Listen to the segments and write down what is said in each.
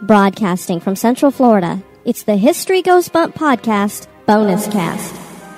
Broadcasting from Central Florida, it's the History Goes Bump Podcast Bonus Cast.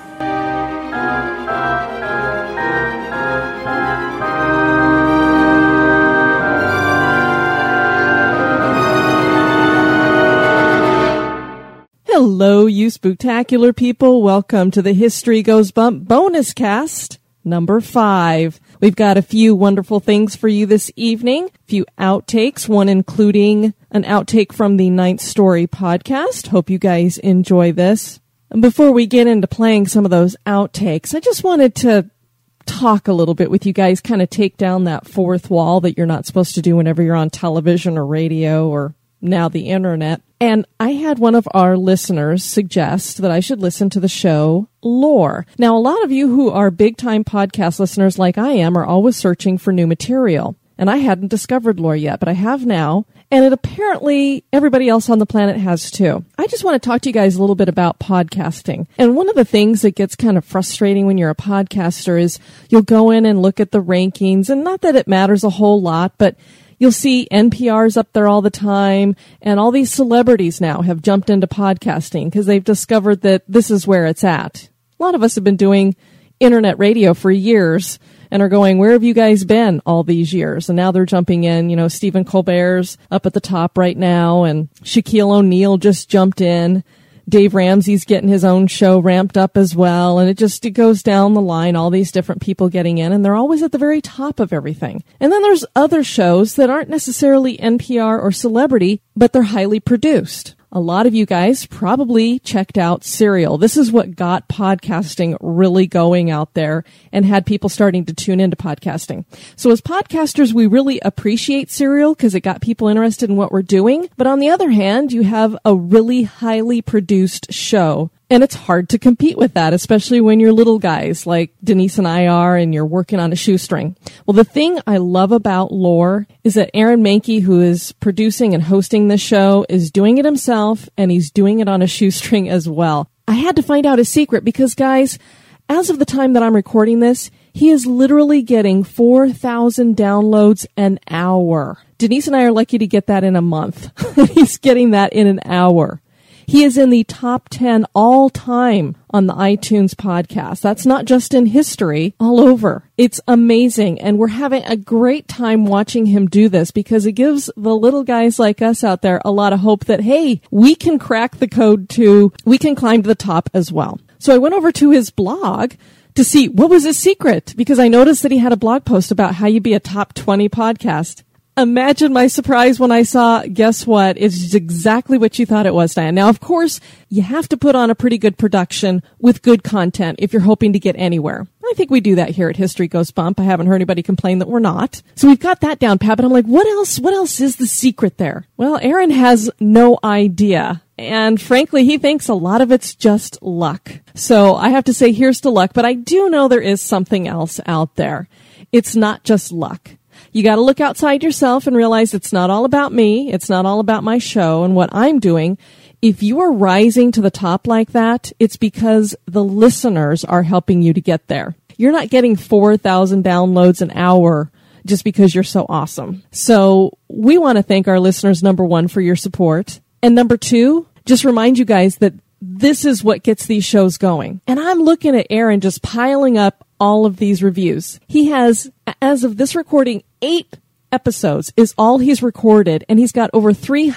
Hello, you spooktacular people. Welcome to the History Goes Bump Bonus Cast number 5. We've got a few wonderful things for you this evening. A few outtakes, one including an outtake from the Ninth Story podcast. Hope you guys enjoy this. And before we get into playing some of those outtakes, I just wanted to talk a little bit with you guys, kind of take down that fourth wall that you're not supposed to do whenever you're on television or radio or now the internet. And I had one of our listeners suggest that I should listen to the show Lore. Now, a lot of you who are big-time podcast listeners like I am are always searching for new material. And I hadn't discovered Lore yet, but I have now. And it apparently everybody else on the planet has too. I just want to talk to you guys a little bit about podcasting. And one of the things that gets kind of frustrating when you're a podcaster is you'll go in and look at the rankings. And not that it matters a whole lot, but you'll see NPR's up there all the time, and all these celebrities now have jumped into podcasting because they've discovered that this is where it's at. A lot of us have been doing internet radio for years and are going, where have you guys been all these years? And now they're jumping in. You know, Stephen Colbert's up at the top right now, and Shaquille O'Neal just jumped in. Dave Ramsey's getting his own show ramped up as well. And it goes down the line, all these different people getting in, and they're always at the very top of everything. And then there's other shows that aren't necessarily NPR or celebrity, but they're highly produced. A lot of you guys probably checked out Serial. This is what got podcasting really going out there and had people starting to tune into podcasting. So as podcasters, we really appreciate Serial because it got people interested in what we're doing. But on the other hand, you have a really highly produced show. And it's hard to compete with that, especially when you're little guys like Denise and I are and you're working on a shoestring. Well, the thing I love about Lore is that Aaron Mahnke, who is producing and hosting the show, is doing it himself, and he's doing it on a shoestring as well. I had to find out his secret because, guys, as of the time that I'm recording this, he is literally getting 4,000 downloads an hour. Denise and I are lucky to get that in a month. He's getting that in an hour. He is in the top 10 all time on the iTunes podcast. That's not just in history, all over. It's amazing. And we're having a great time watching him do this because it gives the little guys like us out there a lot of hope that, hey, we can crack the code too. We can climb to the top as well. So I went over to his blog to see what was his secret because I noticed that he had a blog post about how you be a top 20 podcast. Imagine my surprise when I saw, guess what? It's exactly what you thought it was, Diane. Now, of course, you have to put on a pretty good production with good content if you're hoping to get anywhere. I think we do that here at History Goes Bump. I haven't heard anybody complain that we're not. So we've got that down pat, but I'm like, what else is the secret there? Well, Aaron has no idea. And frankly, he thinks a lot of it's just luck. So I have to say, here's to luck, but I do know there is something else out there. It's not just luck. You got to look outside yourself and realize it's not all about me. It's not all about my show and what I'm doing. If you are rising to the top like that, it's because the listeners are helping you to get there. You're not getting 4,000 downloads an hour just because you're so awesome. So we want to thank our listeners, number one, for your support. And number two, just remind you guys that this is what gets these shows going. And I'm looking at Aaron just piling up all of these reviews. He has, as of this recording, 8 episodes is all he's recorded, and he's got over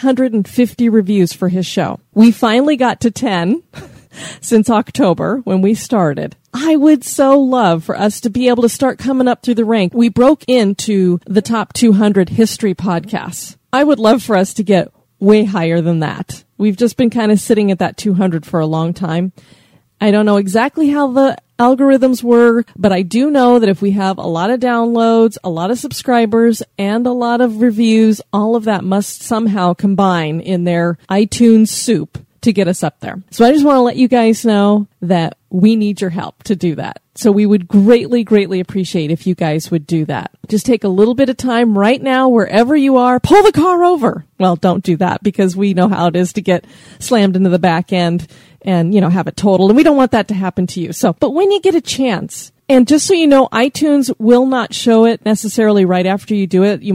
350 reviews for his show. We finally got to 10 since October when we started. I would so love for us to be able to start coming up through the rank. We broke into the top 200 history podcasts. I would love for us to get way higher than that. We've just been kind of sitting at that 200 for a long time. I don't know exactly how the algorithms work, but I do know that if we have a lot of downloads, a lot of subscribers, and a lot of reviews, all of that must somehow combine in their iTunes soup to get us up there. So I just want to let you guys know that we need your help to do that. So we would greatly, greatly appreciate if you guys would do that. Just take a little bit of time right now, wherever you are, pull the car over. Well, don't do that because we know how it is to get slammed into the back end and, have it totaled. And we don't want that to happen to you. So, but when you get a chance, and just so you know, iTunes will not show it necessarily right after you do it. You might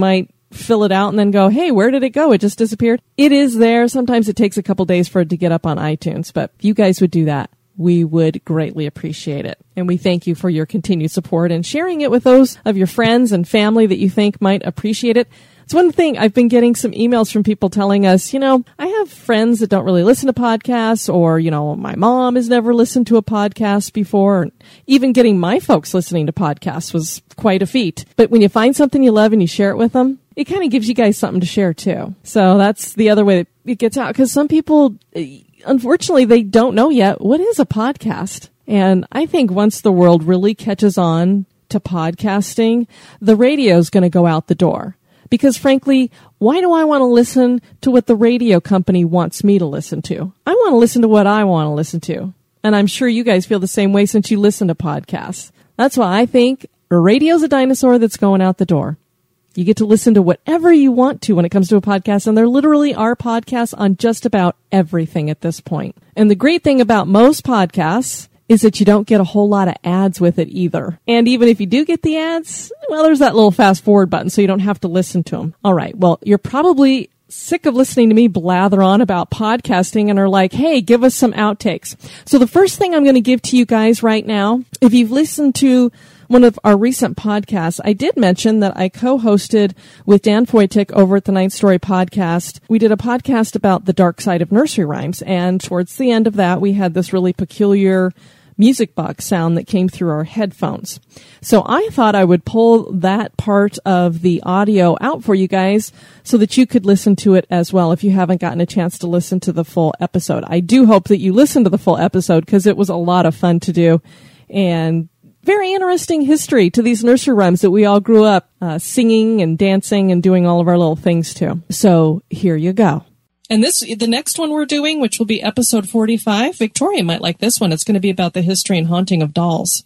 fill it out and then go, hey, where did it go? It just disappeared. It is there. Sometimes it takes a couple days for it to get up on iTunes, but if you guys would do that, we would greatly appreciate it. And we thank you for your continued support and sharing it with those of your friends and family that you think might appreciate it. It's one thing, I've been getting some emails from people telling us, I have friends that don't really listen to podcasts, or, my mom has never listened to a podcast before. Even getting my folks listening to podcasts was quite a feat. But when you find something you love and you share it with them, it kind of gives you guys something to share too. So that's the other way that it gets out. Because some people, unfortunately, they don't know yet, what is a podcast? And I think once the world really catches on to podcasting, the radio is going to go out the door. Because frankly, why do I want to listen to what the radio company wants me to listen to? I want to listen to what I want to listen to. And I'm sure you guys feel the same way since you listen to podcasts. That's why I think radio's a dinosaur that's going out the door. You get to listen to whatever you want to when it comes to a podcast, and there literally are podcasts on just about everything at this point. And the great thing about most podcasts is that you don't get a whole lot of ads with it either. And even if you do get the ads, well, there's that little fast forward button, so you don't have to listen to them. All right, well, you're probably sick of listening to me blather on about podcasting and are like, hey, give us some outtakes. So the first thing I'm going to give to you guys right now, if you've listened to one of our recent podcasts, I did mention that I co-hosted with Dan Foytik over at the Ninth Story Podcast. We did a podcast about the dark side of nursery rhymes, and towards the end of that, we had this really peculiar music box sound that came through our headphones. So I thought I would pull that part of the audio out for you guys so that you could listen to it as well if you haven't gotten a chance to listen to the full episode. I do hope that you listen to the full episode because it was a lot of fun to do, and very interesting history to these nursery rhymes that we all grew up singing and dancing and doing all of our little things to. So here you go. And the next one we're doing, which will be episode 45, Victoria might like this one. It's going to be about the history and haunting of dolls.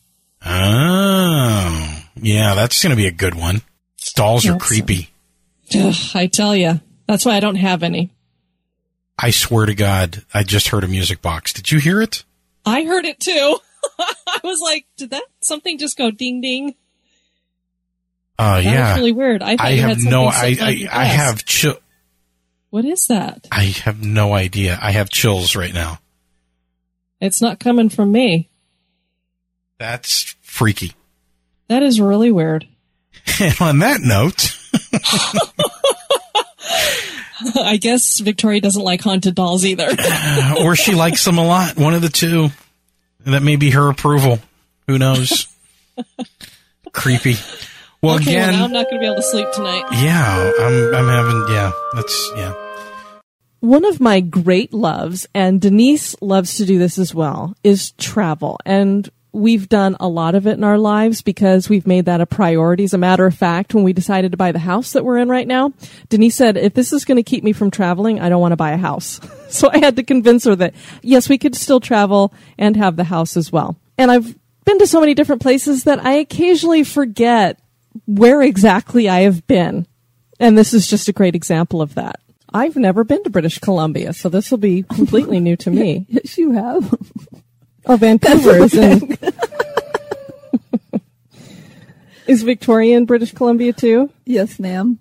Oh, yeah, that's going to be a good one. Dolls are creepy. I tell you, that's why I don't have any. I swear to God, I just heard a music box. Did you hear it? I heard it too. I was like, did that something just go ding ding? Yeah. That's really weird. I have chill. What is that? I have no idea. I have chills right now. It's not coming from me. That's freaky. That is really weird. And on that note, I guess Victoria doesn't like haunted dolls either. Or she likes them a lot. One of the two. That may be her approval. Who knows? Creepy. Well, okay, again, now I'm not going to be able to sleep tonight. Yeah, I'm having, yeah. One of my great loves, and Denise loves to do this as well, is travel. And we've done a lot of it in our lives because we've made that a priority. As a matter of fact, when we decided to buy the house that we're in right now, Denise said, if this is going to keep me from traveling, I don't want to buy a house. So I had to convince her that, yes, we could still travel and have the house as well. And I've been to so many different places that I occasionally forget where exactly I have been. And this is just a great example of that. I've never been to British Columbia, so this will be completely new to me. Yes, you have. Oh, Vancouver is in. Is Victoria in British Columbia too? Yes, ma'am.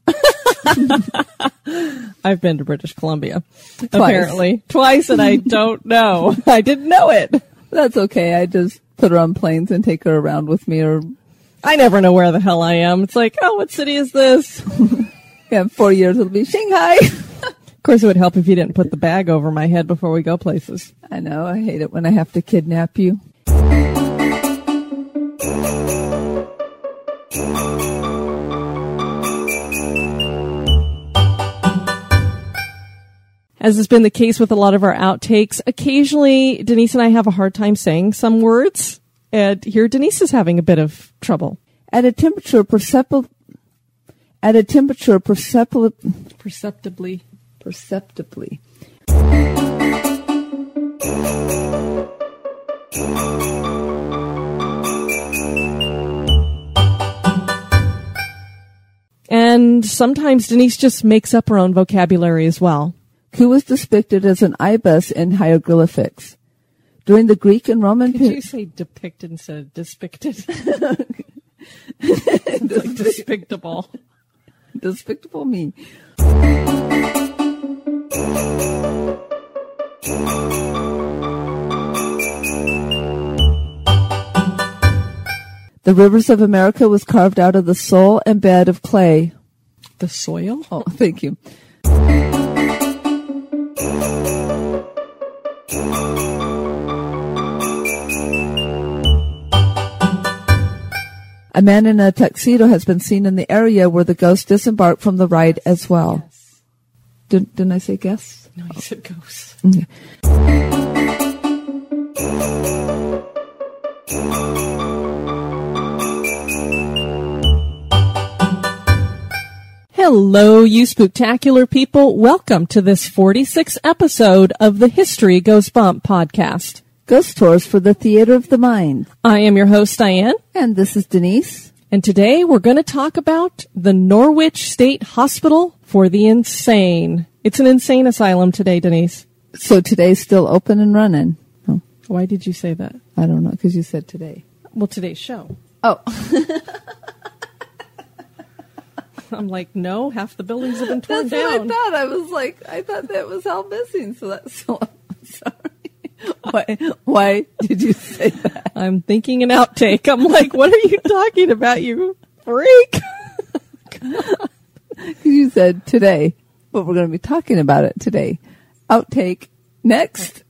I've been to British Columbia. Twice. Apparently. Twice, and I don't know. I didn't know it. That's okay. I just put her on planes and take her around with me. Or I never know where the hell I am. It's like, oh, what city is this? Yeah, 4 years it'll be Shanghai. Of course, it would help if you didn't put the bag over my head before we go places. I know. I hate it when I have to kidnap you. As has been the case with a lot of our outtakes, occasionally Denise and I have a hard time saying some words. And here Denise is having a bit of trouble. At a temperature perceptibly. And sometimes Denise just makes up her own vocabulary as well. Who was depicted as an ibis in hieroglyphics. During the Greek and Roman... Could you say depicted instead of despicted? It's like despicable. Despicable Me. The Rivers of America was carved out of the soil and bed of clay. The soil? Oh, thank you. A man in a tuxedo has been seen in the area where the ghost disembarked from the ride as well. Yes. Didn't I say guess? No, you said ghost. Okay. Hello, you spooktacular people. Welcome to this 46th episode of the History Goes Bump podcast. Ghost tours for the Theater of the Mind. I am your host, Diane. And this is Denise. And today we're going to talk about the Norwich State Hospital for the Insane. It's an insane asylum today, Denise. So today's still open and running. Oh, Why did you say that? I don't know, because you said today. Well, today's show. Oh. I'm like, no, half the buildings have been torn That's down. what I thought that was all missing, so that's so I'm sorry. Why did you say that? I'm thinking an outtake. I'm like, what are you talking about, you freak? You said today, but we're going to be talking about it today. Outtake next.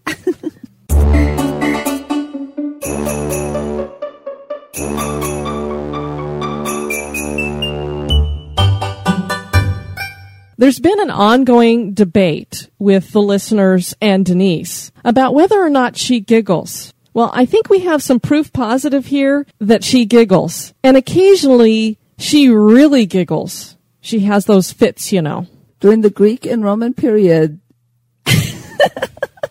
There's been an ongoing debate with the listeners and Denise about whether or not she giggles. Well, I think we have some proof positive here that she giggles. And occasionally, she really giggles. She has those fits, you know. During the Greek and Roman period, I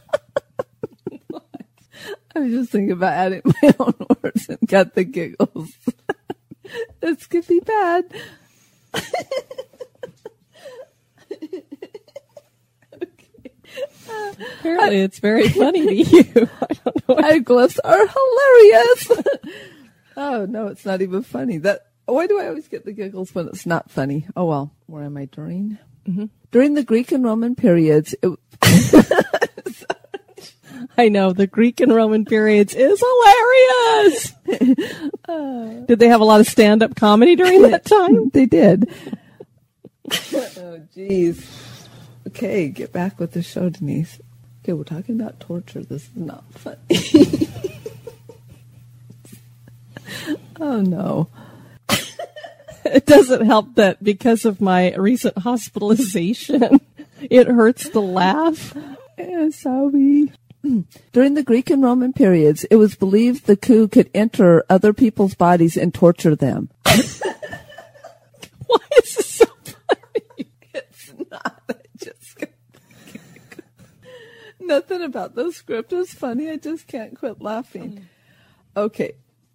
was just thinking about adding my own words and got the giggles. This could be bad. Apparently, it's very funny to you. I don't know. Hieroglyphs are hilarious. Oh, no, it's not even funny. Why do I always get the giggles when it's not funny? Oh, well, where am I during? Mm-hmm. During the Greek and Roman periods, I know, the Greek and Roman periods is hilarious. Did they have a lot of stand-up comedy during that time? They did. Oh, jeez. Okay, get back with the show, Denise. Okay, we're talking about torture. This is not funny. Oh, no. It doesn't help that because of my recent hospitalization, it hurts to laugh. Yeah, sorry. During the Greek and Roman periods, it was believed the coup could enter other people's bodies and torture them. Why is this so funny? It's not. I just nothing about the script is funny. I just can't quit laughing. Okay.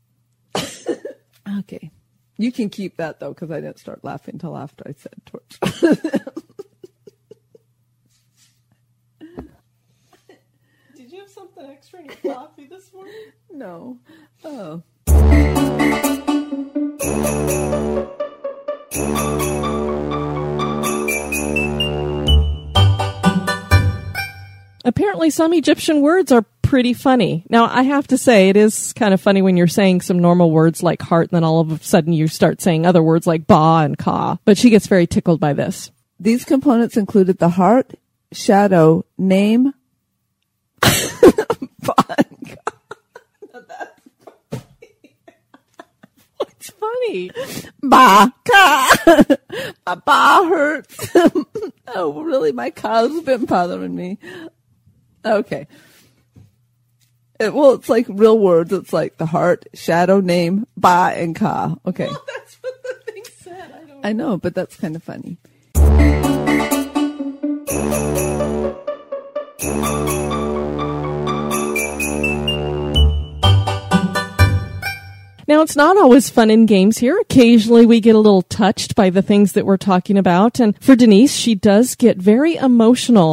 Okay. You can keep that, though, because I didn't start laughing until after I said torture. Did you have something extra in your coffee this morning? No. Oh. Apparently, some Egyptian words are pretty funny. Now, I have to say, it is kind of funny when you're saying some normal words like heart, and then all of a sudden you start saying other words like ba and ka. But she gets very tickled by this. These components included the heart, shadow, name, What's funny? ba, ka. My ba hurts. Oh, really? My ka's been bothering me. Okay. It's like real words. It's like the heart, shadow, name, ba, and ka. Okay. Well, that's what the thing said. I know, but that's kind of funny. Now, it's not always fun and games here. Occasionally, we get a little touched by the things that we're talking about. And for Denise, she does get very emotional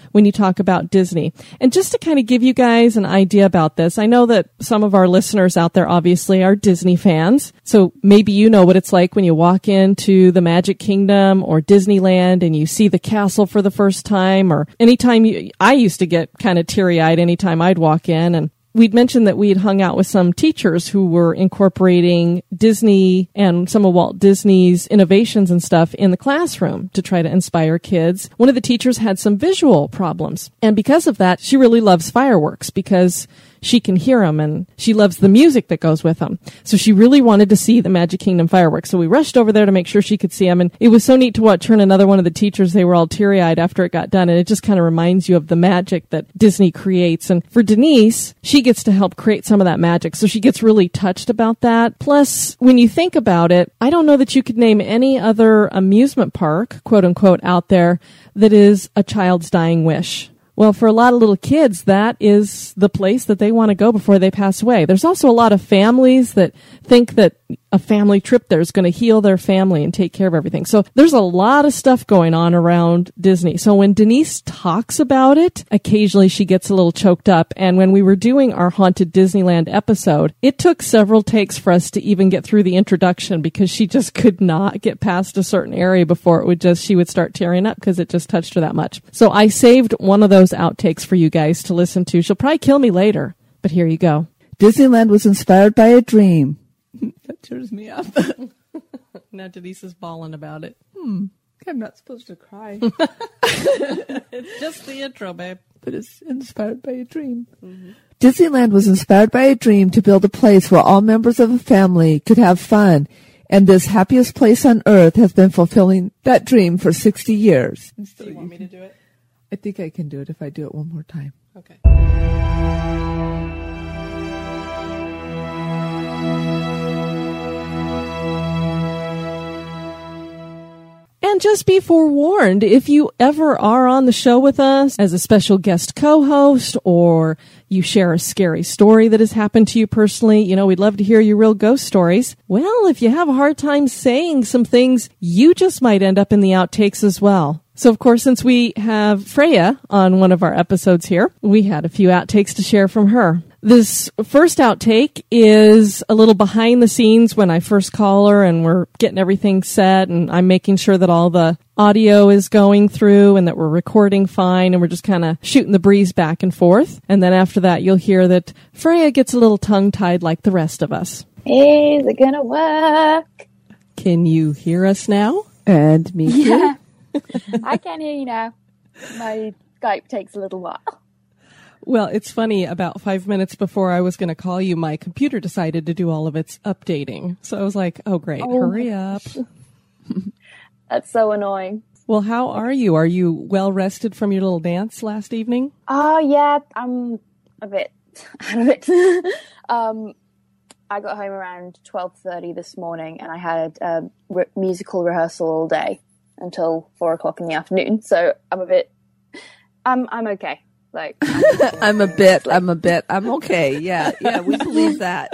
when you talk about Disney. And just to kind of give you guys an idea about this, I know that some of our listeners out there obviously are Disney fans. So maybe you know what it's like when you walk into the Magic Kingdom or Disneyland and you see the castle for the first time, or anytime I used to get kind of teary-eyed anytime I'd walk in. And we'd mentioned that we'd hung out with some teachers who were incorporating Disney and some of Walt Disney's innovations and stuff in the classroom to try to inspire kids. One of the teachers had some visual problems. And because of that, she really loves fireworks because she can hear them and she loves the music that goes with them. So she really wanted to see the Magic Kingdom fireworks. So we rushed over there to make sure she could see them. And it was so neat to watch her and another one of the teachers. They were all teary-eyed after it got done. And it just kind of reminds you of the magic that Disney creates. And for Denise, she gets to help create some of that magic. So she gets really touched about that. Plus, when you think about it, I don't know that you could name any other amusement park, quote unquote, out there that is a child's dying wish. Well, for a lot of little kids, that is the place that they want to go before they pass away. There's also a lot of families that think that a family trip there is going to heal their family and take care of everything. So there's a lot of stuff going on around Disney. So when Denise talks about it, occasionally she gets a little choked up. And when we were doing our Haunted Disneyland episode, it took several takes for us to even get through the introduction because she just could not get past a certain area before she would start tearing up because it just touched her that much. So I saved one of those outtakes for you guys to listen to. She'll probably kill me later, but here you go. Disneyland was inspired by a dream. That tears me up. Now Denise is bawling about it. I'm not supposed to cry. It's just the intro, babe. But it's inspired by a dream. Mm-hmm. Disneyland was inspired by a dream to build a place where all members of a family could have fun. And this happiest place on earth has been fulfilling that dream for 60 years. Do you want me to do it? I think I can do it if I do it one more time. Okay. And just be forewarned, if you ever are on the show with us as a special guest co-host or you share a scary story that has happened to you personally, we'd love to hear your real ghost stories. Well, if you have a hard time saying some things, you just might end up in the outtakes as well. So, of course, since we have Freya on one of our episodes here, we had a few outtakes to share from her. This first outtake is a little behind the scenes when I first call her and we're getting everything set and I'm making sure that all the audio is going through and that we're recording fine and we're just kind of shooting the breeze back and forth. And then after that, you'll hear that Freya gets a little tongue-tied like the rest of us. Is it gonna work? Can you hear us now? And me too. Yeah. I can hear you now. My Skype takes a little while. Well, it's funny, about 5 minutes before I was going to call you, my computer decided to do all of its updating. So I was like, oh, great, hurry up. That's so annoying. Well, how are you? Are you well rested from your little dance last evening? Oh, yeah, I'm a bit out of it. I got home around 12:30 this morning and I had a musical rehearsal all day until 4 o'clock in the afternoon. So I'm okay. Like, I'm okay. Yeah, we believe that.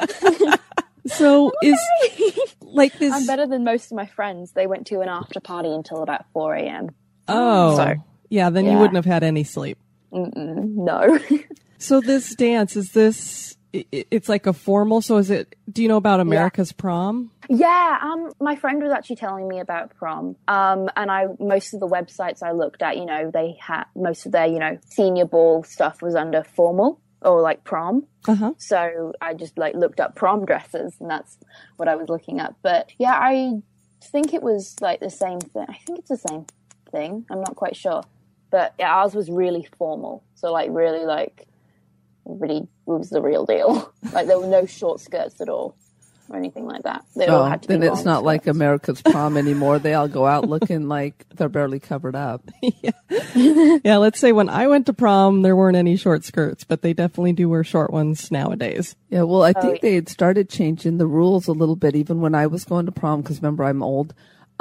So is like this. I'm better than most of my friends. They went to an after party until about 4 a.m. Oh, so, yeah. Then you wouldn't have had any sleep. No. So this dance, is this? It's like a formal. So is it? Do you know about America's Prom? Yeah. My friend was actually telling me about prom. And most of the websites I looked at, they had most of their, senior ball stuff was under formal or like prom. Uh-huh. So I just looked up prom dresses and that's what I was looking at. But yeah, I think it was like the same thing. I think it's the same thing. I'm not quite sure. But yeah, ours was really formal. So really was the real deal. Like there were no short skirts at all or anything like that. They all had to be then it's not skirts. like America's Prom anymore. They all go out looking like they're barely covered up. Yeah, let's say when I went to prom, there weren't any short skirts, but they definitely do wear short ones nowadays. Yeah, well, I think they had started changing the rules a little bit even when I was going to prom, because remember, I'm old.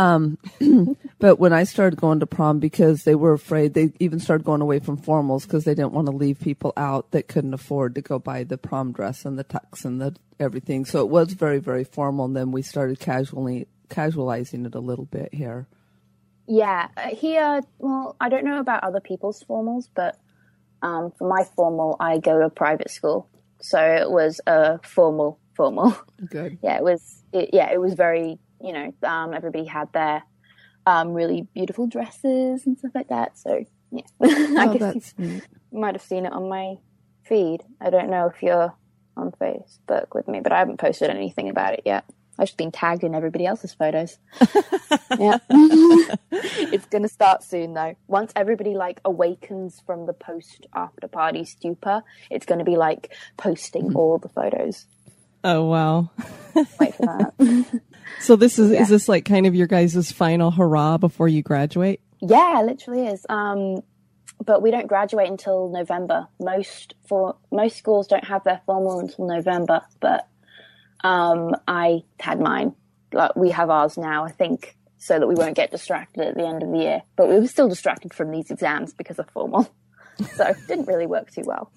But when I started going to prom, because they were afraid, they even started going away from formals because they didn't want to leave people out that couldn't afford to go buy the prom dress and the tux and the everything. So it was very, very formal. And then we started casualizing it a little bit here. Yeah, here, well, I don't know about other people's formals, but for my formal, I go to a private school. So it was a formal. Good. Yeah, it was very, everybody had their really beautiful dresses and stuff like that. So, yeah. I guess you might have seen it on my feed. I don't know if you're on Facebook with me, but I haven't posted anything about it yet. I've just been tagged in everybody else's photos. Yeah. It's going to start soon, though. Once everybody, awakens from the post-after-party stupor, it's going to be, posting all the photos. Oh, wow. Wait for that. So is this, kind of your guys' final hurrah before you graduate? Yeah, it literally is. But we don't graduate until November. Most schools don't have their formal until November, but I had mine. We have ours now, I think, so that we won't get distracted at the end of the year. But we were still distracted from these exams because of formal. So it didn't really work too well.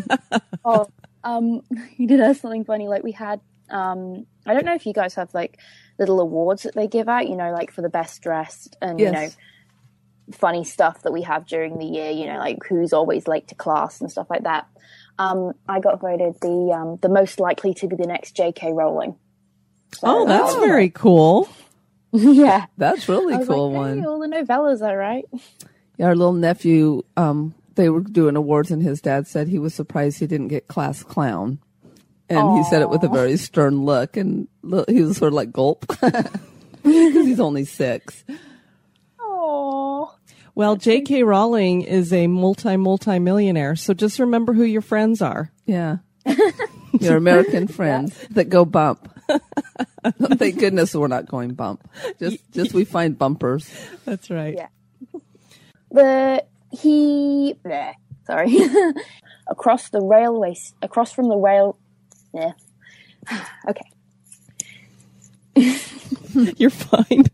You did have something funny. We had, I don't know if you guys have, little awards that they give out, for the best dressed and, yes. Funny stuff that we have during the year, who's always late to class and stuff like that. I got voted the most likely to be the next J.K. Rowling. So, that's very cool. Yeah. That's really cool one. Hey, all the novellas are right. Yeah, our little nephew, they were doing awards and his dad said he was surprised he didn't get class clown. And he said it with a very stern look, and he was sort of gulp. Because he's only 6. Oh. Well, J.K. Rowling is a multi-millionaire, so just remember who your friends are. Yeah. Your American friends that go bump. Thank goodness we're not going bump. Just we find bumpers. That's right. Yeah. Sorry. across from the rail. Yeah. Okay. You're fine.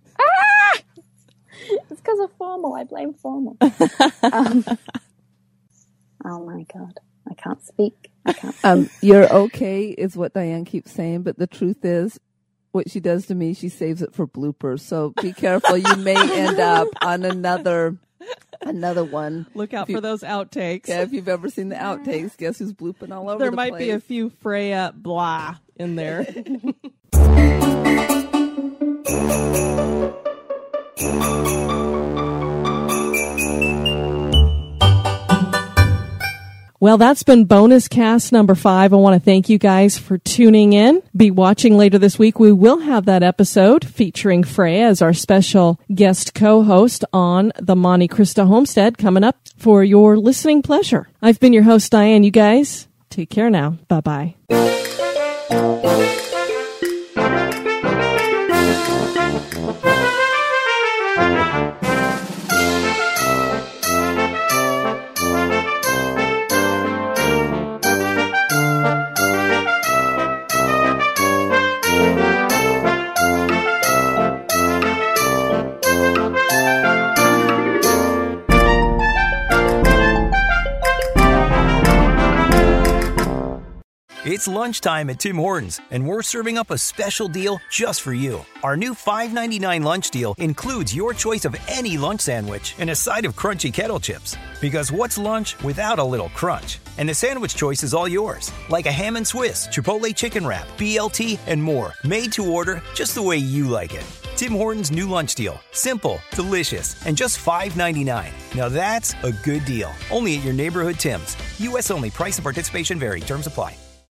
It's because of formal. I blame formal. Oh my God. I can't speak. You're okay is what Diane keeps saying, but the truth is what she does to me, she saves it for bloopers. So be careful. You may end up on another one. Look out for those outtakes. Yeah, if you've ever seen the outtakes, guess who's blooping all over there the might place? Be a few Freya blah in there. Well, that's been bonus cast number 5. I want to thank you guys for tuning in. Be watching later this week. We will have that episode featuring Freya as our special guest co-host on the Monte Cristo Homestead coming up for your listening pleasure. I've been your host, Diane. You guys take care now. Bye-bye. It's lunchtime at Tim Hortons, and we're serving up a special deal just for you. Our new $5.99 lunch deal includes your choice of any lunch sandwich and a side of crunchy kettle chips. Because what's lunch without a little crunch? And the sandwich choice is all yours, like a ham and Swiss, Chipotle chicken wrap, BLT, and more, made to order just the way you like it. Tim Hortons' new lunch deal. Simple, delicious, and just $5.99. Now that's a good deal. Only at your neighborhood Tim's. U.S. only. Price and participation vary. Terms apply.